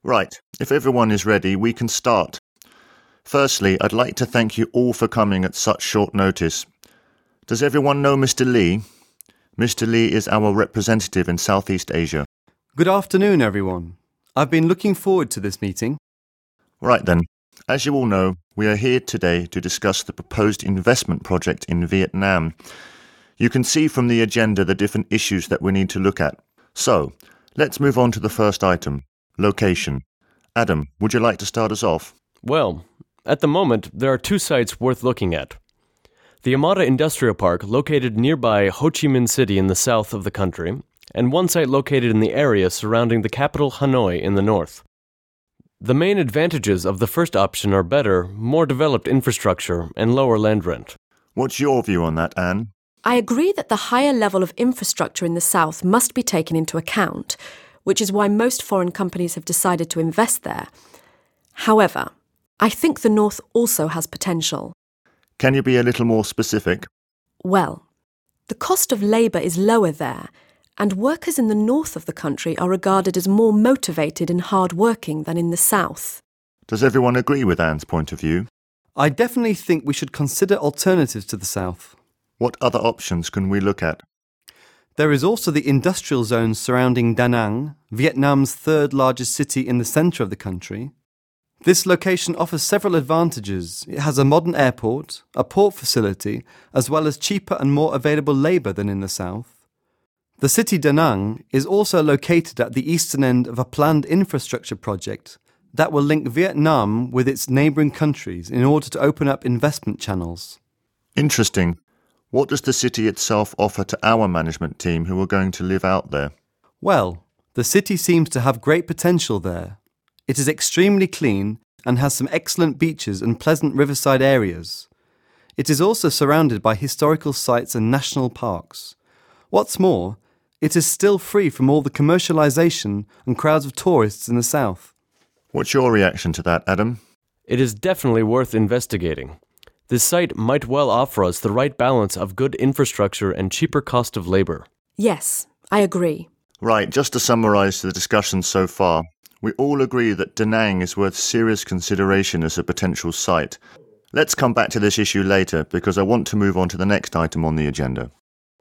Right, if everyone is ready, we can start. Firstly, I'd like to thank you all for coming at such short notice. Does everyone know Mr. Lee? Mr. Lee is our representative in Southeast Asia. Good afternoon, everyone. I've been looking forward to this meeting. Right then, as you all know, we are here today to discuss the proposed investment project in Vietnam. You can see from the agenda the different issues that we need to look at. So, let's move on to the first item, location. Adam, would you like to start us off? Well, at the moment, there are two sites worth looking at. The Amata Industrial Park, located nearby Ho Chi Minh City in the south of the country, and one site located in the area surrounding the capital Hanoi in the north. The main advantages of the first option are better, more developed infrastructure and lower land rent. What's your view on that, Anne? I agree that the higher level of infrastructure in the south must be taken into account, which is why most foreign companies have decided to invest there. However, I think the north also has potential. Can you be a little more specific? Well, the cost of labour is lower there, and workers in the north of the country are regarded as more motivated and hard-working than in the south. Does everyone agree with Anne's point of view? I definitely think we should consider alternatives to the south. What other options can we look at? There is also the industrial zone surrounding Da Nang, Vietnam's third largest city in the centre of the country. This location offers several advantages. It has a modern airport, a port facility, as well as cheaper and more available labour than in the south. The city Da Nang is also located at the eastern end of a planned infrastructure project that will link Vietnam with its neighbouring countries in order to open up investment channels. Interesting. What does the city itself offer to our management team who are going to live out there? Well, the city seems to have great potential there. It is extremely clean and has some excellent beaches and pleasant riverside areas. It is also surrounded by historical sites and national parks. What's more, it is still free from all the commercialisation and crowds of tourists in the south. What's your reaction to that, Adam? It is definitely worth investigating. This site might well offer us the right balance of good infrastructure and cheaper cost of labour. Yes, I agree. Right, just to summarise the discussion so far, we all agree that Da Nang is worth serious consideration as a potential site. Let's come back to this issue later because I want to move on to the next item on the agenda.